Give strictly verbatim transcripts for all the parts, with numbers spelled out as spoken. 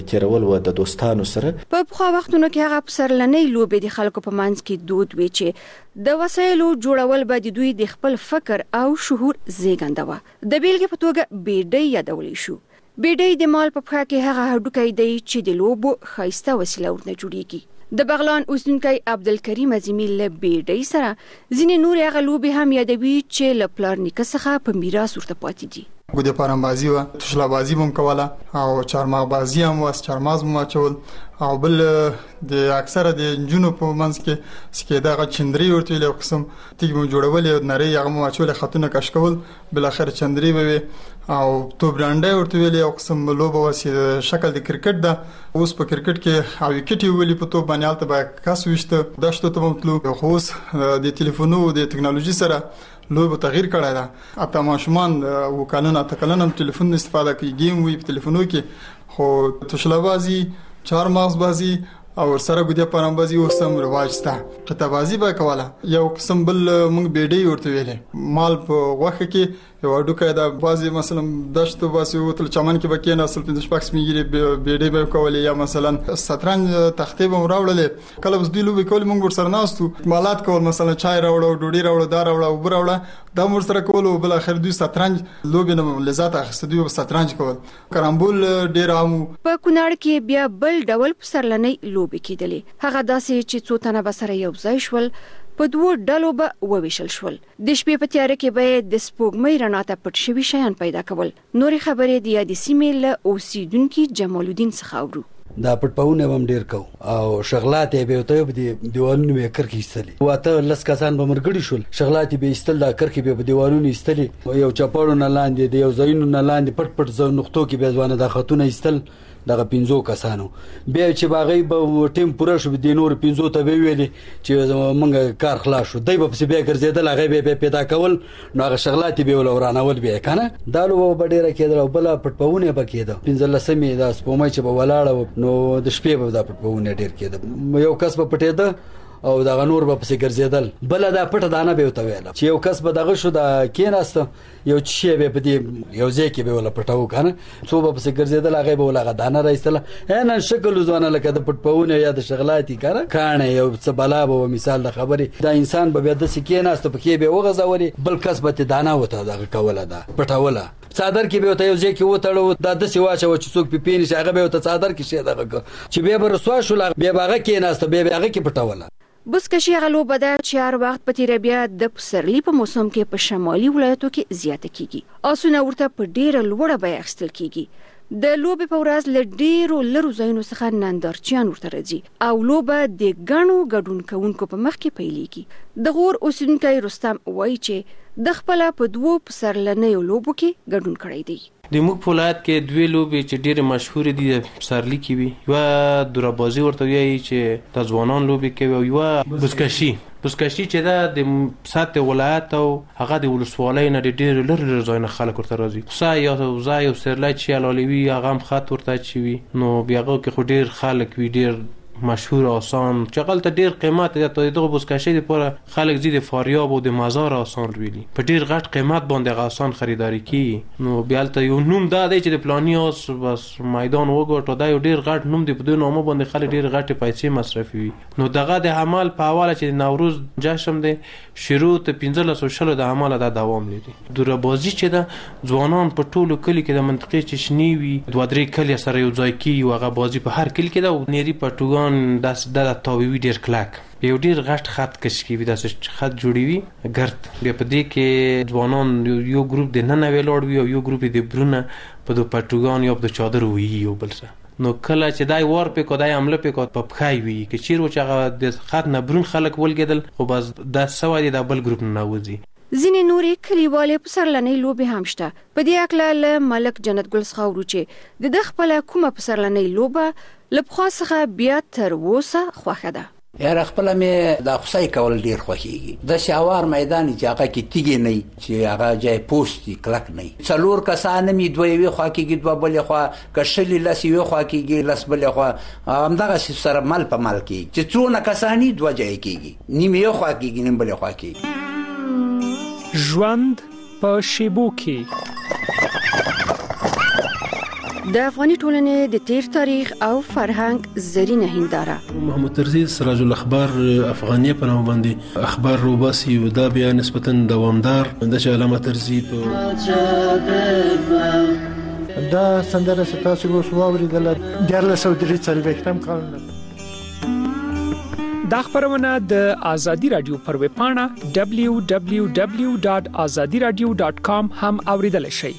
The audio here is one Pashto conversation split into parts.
تیرول و د دوستانو سره. په پخوا وختونو کې هغه پسرلنۍ لوبې د خلکو په منځ کې دود وي چې د وسایلو جوړول به د دوی د خپل فکر او شعور زیږنده وه. د بیلګې په توګه بیډۍ یادولی شو. بیډۍ د مال په پښه کې هغه هډوکی دی چې د لوبو ښایسته وسیله ورنه جوړیږي. د بغلان اوسیدونکی عبدالکریم عظیمي له بیډۍ سره ځینې نورې هغه لوبې هم یادوي چې له پلار نیکه څخه په میراث ورته پاتې دي. ګودې پارانبازي وه، توشله بازي به هم کوله او چارمغ بازي هم وه، چارمغز به هم اچول او بل د اکثره د نجونو په منځ کې سکېده هغه چندري ورته ویل، یو قسم تیږې به چوړولې نرۍ هغه به اچولې، خطونه کش کول، بالاخره چندري به وي او توپ ډانډی ورته ویل، یو قسم لوبه وه چې شکل د کرکټ ده. اوس په کرکټ کې او وکټ یې وولي په توپ باندې، هلته به کس ویشته، دشتو ته به هم تلو. خو اوس د تلیفونو د ټکنالوژي سره لوبه تغییر کړی ده. حتی ماشومان اوه کلن اته کلن هم تلیفون استفاده کوي، گیم وي په تلیفونو کې. خو توشله بازي، چارمغز بازي او سره ګودیا پرانبازي اوس هم رواج شته. قطه بازي به کوله. یو قسم بل موږ بیډۍ ورته ویلې، مال په غوښه کې یو هډوکی ده، بعضې مثلا دشتو باسي وتل چمن کې به کېناستل، پنځه شپږ سپین ږیرې بیډۍ به یې کولې، یا مثلا شطرنج تختې به هم راوړلې. کله به دوی لوبې کولې، موږ ورسره ناست وو، اکمالات کول، مثلا چای راوړه، ډوډۍ راوړه، دا راوړه، اوبه راوړه، دا مو ورسره کول. او بالاخره دوی شطرنج لوبې نه لذت اخیسته، دوی به شطرنج کول. کرامبول ډېر عام وو. په کونړ کې بیا بل ډول پسرلنۍ لوبې کېدلې. هغه داسې چې څو تنه به سره یو ځای شول، په دوو ډلو به وویشل شول. د شپې په تیاره کې به د سپوږمۍ رڼا ته پټ شوي شیان پیدا کول. نورې خبرې د یادې سیمې له اوسیدونکي جمال الدین څخه اورو. دا پټپونه هم ډیر کو او شغلات به وته په دیوالونو به کرکې ایستلې، واته لس کسان به مرګړي شول، شغلات به ایستل، دا کرکې به په دیوالونو ایستلې، یو چپاړو نه لاندې د یو ځایونو نه لاندې پټ پټ ځو نقطو کې به ځوانه د خاتون ایستل، دغه پنځو کسانو. بیا چې باغې به ټیم پوره شو، د نور پنځو ته به ویلې چې موږ کار خلاص شو، دی به پسې بیا ګرځېدل، هغه به پیدا کول، نو هغه شغلات به ول ورانول بیا کنه. دا لوبه به ډیره کېدل او بل پټپونه به کېده. پنځلسمې دا سپومای چې به ولاړه، نو د شپې به دا پټپونه ډیر کېده. یو کس به پټېده او دغه نور به پسې ګرځېدل. بله دا پټه دانه به ورته ویله چې یو کس به دغه شو، دا کېناسته، یو شی به په دې یو ځای کې به وله پټوو کنه، څو به پسې ګرځېدل، هغې به وله هغه دانه راایستله. نن شکل وځوانه لکه د پټپونه یا د شغلاتي کنه کاڼی یو څه بلا به وه، مثال د خبرې. دا انسان به بیا داسې کېناسته، پکې به یې وغځولې، بل کس به تې دانه ورته دغه کوله، دا پټوله. څادر کې به ورته یو ځای کې وتړو، دا داسې واچوه چې څوک پې پې نه شي، هغه به ورته څادر کې شي دغه کړه چې بیا به رسوا شول، بیا به هغه کېناسته، بیا به هغه کې پټوله. بزکشي هغه لوبه ده چې هر وخت په تیره بیا د پسرلي په موسم کې په شمالي ولایتو کې زیاته کیږي. آسونه ورته په ډیره لوړه بیه اخیستل کیږي. د لوبې په ورځ له ډیرو لرو ځایونو څخه نندارچیان ورته راځي او لوبه د ګڼو ګډون کوونکو په مخ کې پیلېږي. د غور اوسیدونکی رستم وایي چې د خپله په دوو پسرلنیو لوبو کې ګډون کړی دی. د موږ په ولایت کې دوی لوبې چې ډېرې مشهورې دي د پسرلي کې وي، یوه دورابازي ورته وایي چې د ځوانان لوبې کوي، او یوه بزکشي. بزکشي چې ده د سطح ولایت او هغه د ولسوالۍ نه د ډېرو لرې لرې ځایونه خلک ورته راځي. کوڅه یا وزه یا سرلی چې حلالې وي، هغه هم خط ورته اچوي وي، نو بیا هغه کې خو ډېر خلک وي، ډېر مشهور آسان چې هغلته ډېر قیمت دی. د دغه بزکشۍ دپاره خلک ځي د فاریاب او د مزار آسان ویلي، په ډېر غټ قیمت باندې هغه آسان خریداري کیږي. نو بیا هلته یو نوم دا دی چې د پلاني آس بس میدان وګټو، دا یو ډېر غټ نوم دی، په دې نامه باندې خلک ډېر غټې پیسې مصرفوي. نو دغه د حمل په حواله چې د نوروز جشن دی، شروع تر پنځلسو شلو د حمله دا دوام لري. دورابازي چې ده ځوانان په ټولو کلي کې د منطقې چې شنې وي، دوه درې کلي سره یو ځای کیږي، هغه بازي په هر کلي کې ده، او نېري پټوګان داسې د تاویوي ډېر کلک، یو ډېر غټ خط کش کوي، داسې خط جوړوي ګرد. بیا په دې کې ځوانان یو ګروپ د ننه ولاړ وي او یو ګروپ د برونه په د پټوګان یا په د چادر وهي یو بل سره. نو کله چې دای ور پې کو، دای حمله پې کو، په پښای وي که چیرې و چې هغه د خط نه برون خلک ولګېدل، خو بس دا سوی دی، دا بل ګروپ نه نوځي. ځینې نورې کلیوالې پسرلنۍ لوبې هم شته. په دې هکله له ملک جنت ګل څخه اورو چې د ده خپله کومه پسرلنۍ لوبه له پخوا څخه بیا تر اوسه خوښه ده. یاره خپله مې د خوسۍ کول ډېر خوښېږي. داسې هوار میدان چې هغه کې تیږې نه وي، چې هغه جای پوست وي، کلک نه وي، څلور کسان هم وي، دوه یوې خوا کېږي، دوه بلې خوا، که شلې لس یوې خوا کېږي، لس بلې خوا، همدغسې سره مل په مل کېږي، چې څونه کسان وي دوه ځایه کېږي، نیم یوې خوا کېږي، نیم بلې خوا کېږي. ژوند په شیبو کې د افغاني ټولنې د تیر تاریخ او فرهنګ زرینه هنداره. محمد طرزي سراج الاخبار افغانیه په نوم باندې اخبار روباسي او دا بیا نسبتا دوامدار د علامه طرزي په دا سندره ستاسو اوس واوریدل د لسو درې څلوېښتم کال. دا خبرونه د آزادی رادیو پر ویب پاڼه دبلیو دبلیو دبلیو ډاٹ آزادي رادیو ډاٹ کام هم اوریدل شئ.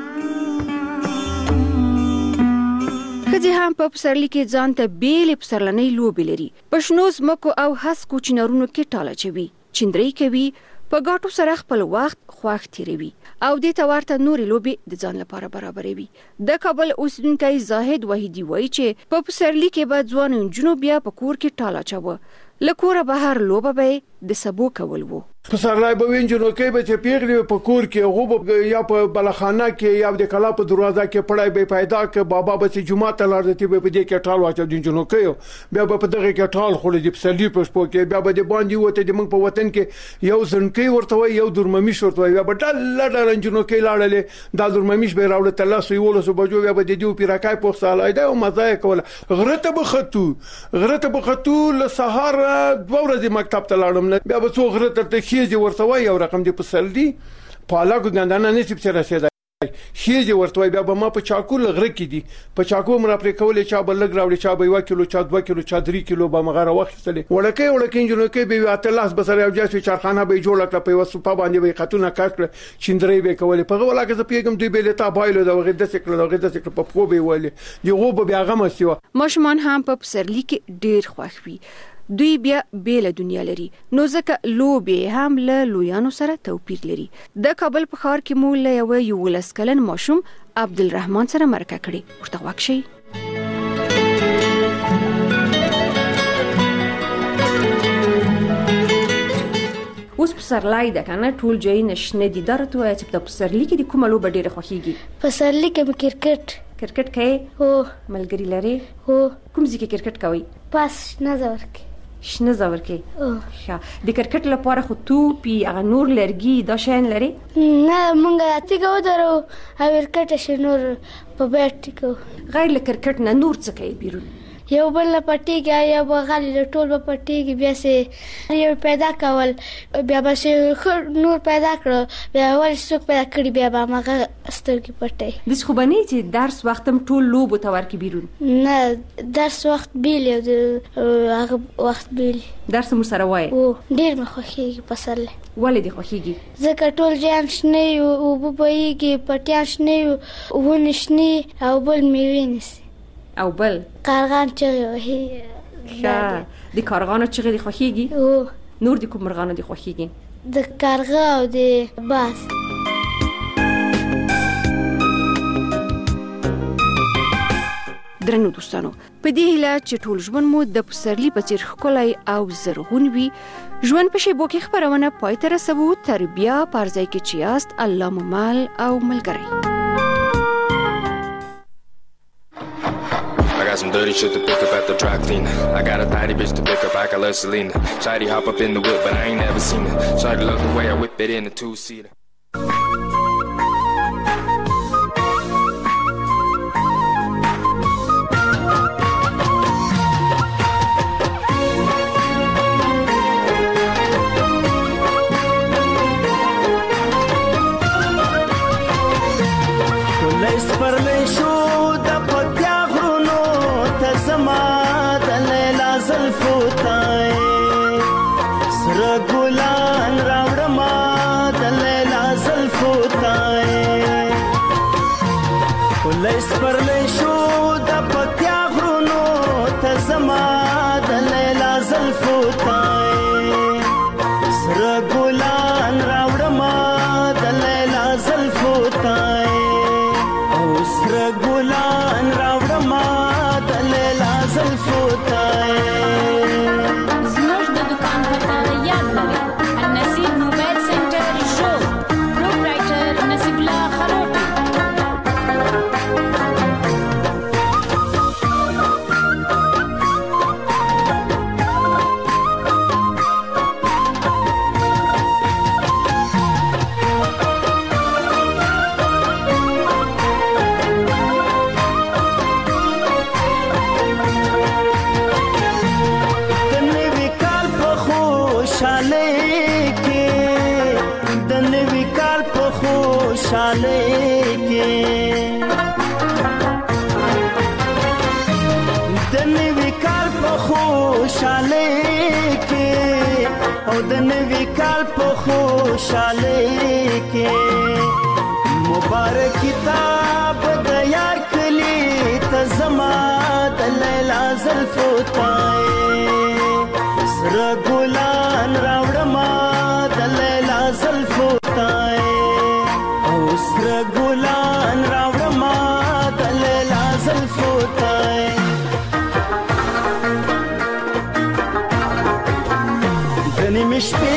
خځې هم په پسرلي کې ځان ته بیلې پسرلنۍ لوبې لري. په شنو ځمکو او هسکو چنارونو کې ټاله چوي، چندرۍ کوي، په ګاټو سره خپل وخت خوښ تیروي او دې ته ورته نورې لوبې د ځان لپاره برابروي. د کابل اوسیدونکی زاهد وحیدي وایي چې په پسرلي کې به ځوان نجونو بیا په کور کې ټاله چوه، له کوره بهر لوبه به د سبو کول وو. پسرلای به وینجنو کې به چې پیغلی په کور کې غوب یا په بلخانه کې یا د کلا په دروازه کې پړای به پیدا ک بابا به چې جمعه ته لاړ دي به دې کې ټال واچو دینجنو کې بیا به په دغه کې ټال خو دې پسرلی په شپو کې بیا به د باندې وته د موږ په وطن کې یو ځنکې ورته وي یو درممیش ورته وي به ډل ډل انجنو کې لاړلې دا درممیش به راوړل تلاسو یو لسو بجو بیا به د دې پیراکای په سالای دا او مزه کوله غرته بخطو غرته بخطو له سهار دوه ورځې مکتب ته لاړم بیا به څو غرته ته خېږي ورته وای یو رقم دی پسرلی پالاکو ګندانه نصیب سره رسیدای خېږي ورته وای بیا به ما په چاکو لغره کې دي په چاکو مر پرې کولې چا بل لګ راوړي چا به یو کیلو چا دوه کیلو چا درې کیلو به مغه واخیستلې وړکې وړکې انجنونو کې به اتلاس بسره یو جاسو چارخانه به جوړ کړ په وسو په باندې به خاتونه کاټ چندرې به کولې په غولا کې زپېګم دی به لتا بایلو دا وغه د سکل وغه د سکل په پخو به ولې دی غو به هغه مسیو ماشومان هم په پسرلی کې ډیر خوښ وي. دوی بیا بیل دنیا لري نو ځکه لوبې هم له لویانو سره توپیر لري. د کابل په ښار کې مو له یو یولس کلن ماشوم عبدالرحمن سره مرکه کړې، ورته غوږ شئ. اوس پسرلی ده کنه ټول جای نشنه دي درته وایي چې په پسرلی کې د کومه لوبه ډیره خوښیږي؟ پسرلی کې کرکټ. کرکټ کوي؟ هو. ملګری لري؟ هو. کوم ځای کې کرکټ کوي؟ پاس نظر کې. شنه زور کې. ښه د کرکټ لپاره خو توپی هغه نور لرګي دا شین لري؟ نه مونږه اتګه ودرو او کرکټ شنور په بیٹ کو. غیر له کرکټ نه نور څه کوي بیرون؟ یو بل پټیږي یا بغل له ټول په پټیږي بیا سه یو پیدا کول بیا به سه نور پیدا کړ بیا ول څوک پیدا کړی بیا به ماغه سترګې پټي. د خو بنې چې درس وختم ټول لوب تو ورکی بیرون؟ نه درس وخت بیل او هغه وخت بیل. درس مو سره وای؟ او ډیر مخخیږي پسرله. ولې دی خوښیږي؟ ځکه ټول جان شنه او وبويږي پټیان شنه او ونشنه او بل میوینس او بل کارغان چې هي د کارغانو چې غوډي خوخيږي او نور د کوم مرغانو دي خوخيږي؟ د کارغه او د باز. درنو دوستانو په دې هیله چې ټول ژوند مو د پسرلی په څیر ښکلی او زرغون وي. ژوند په شیبو کې خبرونه پای ته رسوو. تر بیا پارځای کې چې یاست الله مو مال او ملګری. I got some dirty shit to pick up at the dry cleaner. I got a tidy bitch to pick up, I got love Selena. Shawty hop up in the whip, but I ain't never seen her. Shawty love the way I whip it in a two-seater. Let's permission the patya gruno tazama dalela zalfutai sra gulan rawdama dalela zalfutai Let's permission the patya gruno tazama dalela zalfutai sra gulan rawdama dalela zalfutai गुलान रावड़मा दलेला ज़ल्फ़ोताए زموږ د دکان پته یاد لرئ النصیب موبایل سنټر شو پروپرایټر نصیب الله خروټي. خوشاله کې د نوي کال په خوشاله کې او د نوي کال په خوشاله کې مبارک کتاب د یار کلی ته زما د لیلا زلفو تای سره ګلان راوړما د لیلا زلفو تای او سره ګلان راوړما د لیلا زلفو تای دني مشپې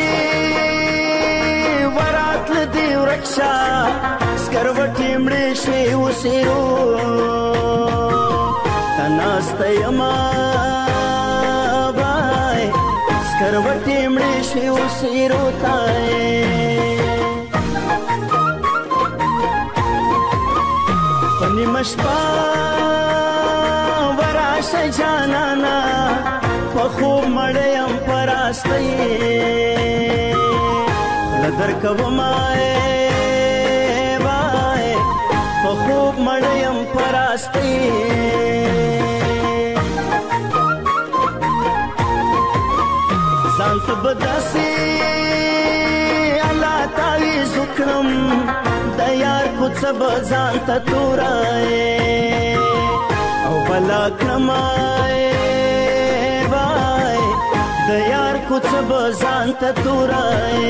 ورات لدی ورکشا سکروټې مړې شوې وسیرو تناسته یما بای سکروټې مړې شوې وسیرو تای پنی مشپا وراشه جانانا په خوب مړیم پراسته لدر کومای بای په خوب مړیم پراسته ځان ته بداسي الله تعالی زکرم د یار کوڅ بزان ته تورای او بلا کمای بای د یار کوڅ بزان ته تورای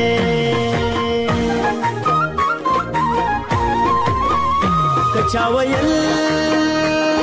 کچا ویل